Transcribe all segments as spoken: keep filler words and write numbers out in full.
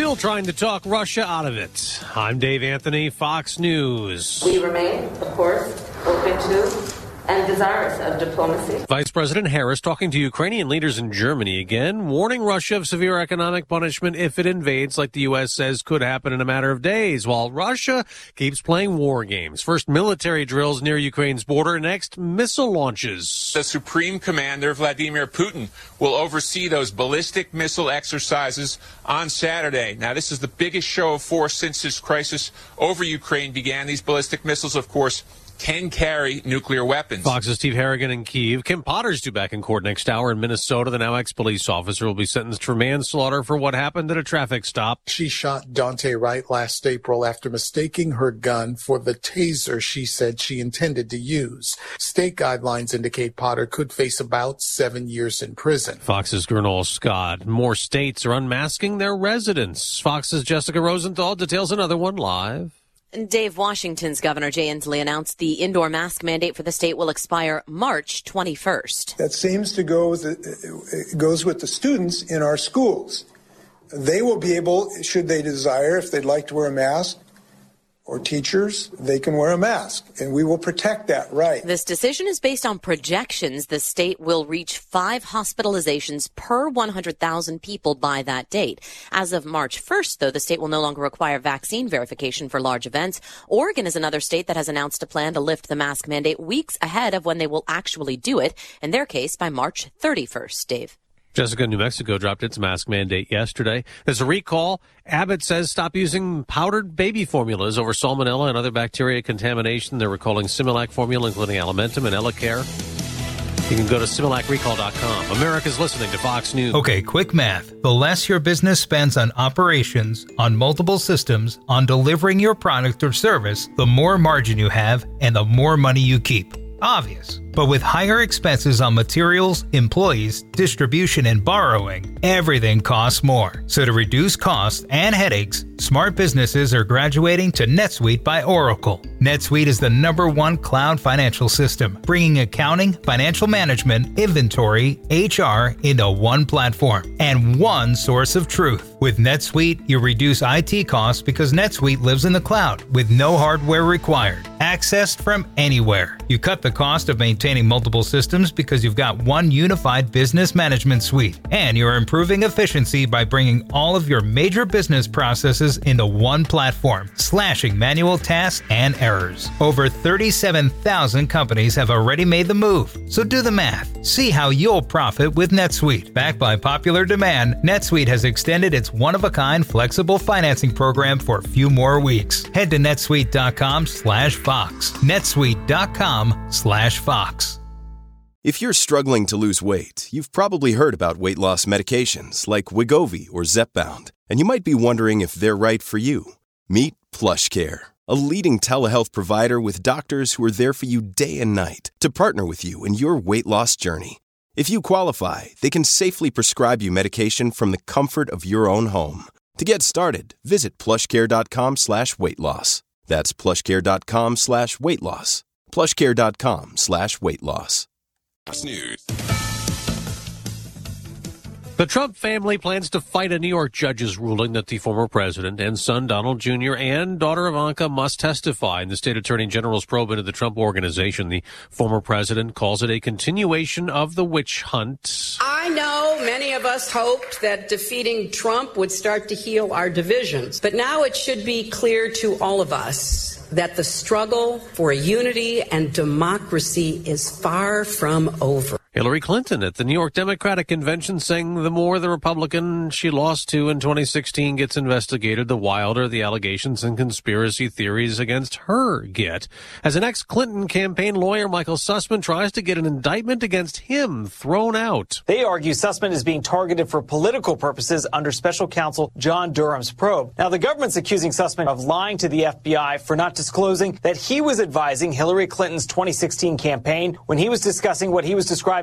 still trying to talk Russia out of it. I'm Dave Anthony, Fox News. We remain, of course, open to and desirous of diplomacy. Vice President Harris talking to Ukrainian leaders in Germany again, warning Russia of severe economic punishment if it invades, like the U S says could happen in a matter of days, while Russia keeps playing war games. First military drills near Ukraine's border, next missile launches. The Supreme Commander, Vladimir Putin, will oversee those ballistic missile exercises on Saturday. Now, this is the biggest show of force since this crisis over Ukraine began. These ballistic missiles, of course, can carry nuclear weapons. Fox's Steve Harrigan in Kyiv. Kim Potter's due back in court next hour in Minnesota. The now ex-police officer will be sentenced for manslaughter for what happened at a traffic stop. She shot Dante Wright last April after mistaking her gun for the taser she said she intended to use. State guidelines indicate Potter could face about seven years in prison. Fox's Gernal Scott. More states are unmasking their residents. Fox's Jessica Rosenthal details another one live. Dave, Washington's Governor Jay Inslee announced the indoor mask mandate for the state will expire March twenty-first. That seems to go with the, it goes with the students in our schools. They will be able, should they desire, if they'd like to wear a mask, or teachers, they can wear a mask, and we will protect that right. This decision is based on projections. The state will reach five hospitalizations per one hundred thousand people by that date. As of March first, though, the state will no longer require vaccine verification for large events. Oregon is another state that has announced a plan to lift the mask mandate weeks ahead of when they will actually do it, in their case by March thirty-first. Dave. Jessica, New Mexico dropped its mask mandate yesterday. There's a recall. Abbott says stop using powdered baby formulas over salmonella and other bacteria contamination. They're recalling Similac formula, including Alimentum and Elecare. You can go to Similac Recall dot com. America's listening to Fox News. Okay, quick math. The less your business spends on operations, on multiple systems, on delivering your product or service, the more margin you have and the more money you keep. Obvious. But with higher expenses on materials, employees, distribution, and borrowing, everything costs more. So to reduce costs and headaches, smart businesses are graduating to NetSuite by Oracle. NetSuite is the number one cloud financial system, bringing accounting, financial management, inventory, H R into one platform and one source of truth. With NetSuite, you reduce I T costs because NetSuite lives in the cloud with no hardware required, accessed from anywhere. You cut the cost of maintaining multiple systems because you've got one unified business management suite, and you're improving efficiency by bringing all of your major business processes into one platform, slashing manual tasks and errors. Over thirty-seven thousand companies have already made the move, so do the math. See how you'll profit with NetSuite. Backed by popular demand, NetSuite has extended its one-of-a-kind flexible financing program for a few more weeks. Head to netsuite dot com slash Fox. netsuite dot com slash Fox. If you're struggling to lose weight, you've probably heard about weight loss medications like Wegovy or Zepbound, and you might be wondering if they're right for you. Meet PlushCare, a leading telehealth provider with doctors who are there for you day and night to partner with you in your weight loss journey. If you qualify, they can safely prescribe you medication from the comfort of your own home. To get started, visit plushcare.com slash weight loss. That's plushcare.com slash weight loss. plushcare.com slash weight loss. News. The Trump family plans to fight a New York judge's ruling that the former president and son Donald Junior and daughter Ivanka must testify in the state attorney general's probe into the Trump organization. The former president calls it a continuation of the witch hunt. I know many of us hoped that defeating Trump would start to heal our divisions, but now it should be clear to all of us that the struggle for unity and democracy is far from over. Hillary Clinton at the New York Democratic Convention saying the more the Republican she lost to in twenty sixteen gets investigated, the wilder the allegations and conspiracy theories against her get. As an ex-Clinton campaign lawyer, Michael Sussman tries to get an indictment against him thrown out. They argue Sussman is being targeted for political purposes under special counsel John Durham's probe. Now, the government's accusing Sussman of lying to the F B I for not disclosing that he was advising Hillary Clinton's twenty sixteen campaign when he was discussing what he was describing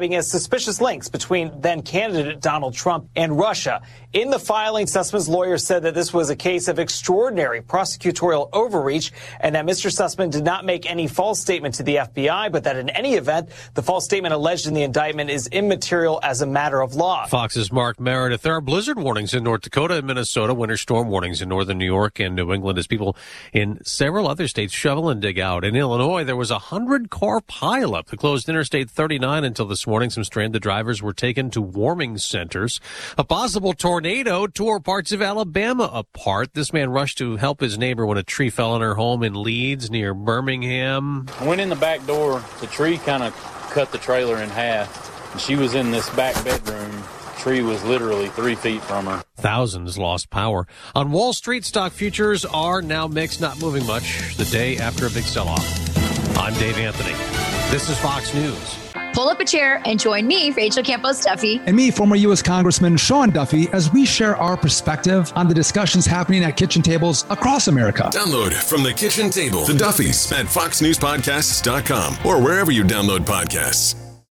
describing as suspicious links between then-candidate Donald Trump and Russia. In the filing, Sussman's lawyer said that this was a case of extraordinary prosecutorial overreach and that Mister Sussman did not make any false statement to the F B I, but that in any event, the false statement alleged in the indictment is immaterial as a matter of law. Fox's Mark Meredith. There are blizzard warnings in North Dakota and Minnesota, winter storm warnings in northern New York and New England as people in several other states shovel and dig out. In Illinois, there was a hundred-car pileup that closed Interstate thirty-nine until this morning. Some stranded drivers were taken to warming centers. A possible tornado tore parts of Alabama apart. This man rushed to help his neighbor when a tree fell on her home in Leeds near Birmingham. I went in the back door. The tree kind of cut the trailer in half. And she was in this back bedroom. The tree was literally three feet from her. Thousands lost power. On Wall Street, stock futures are now mixed, not moving much the day after a big sell-off. I'm Dave Anthony. This is Fox News. Pull up a chair and join me, Rachel Campos Duffy. And me, former U S Congressman Sean Duffy, as we share our perspective on the discussions happening at kitchen tables across America. Download from the kitchen table, the Duffys at fox news podcasts dot com or wherever you download podcasts.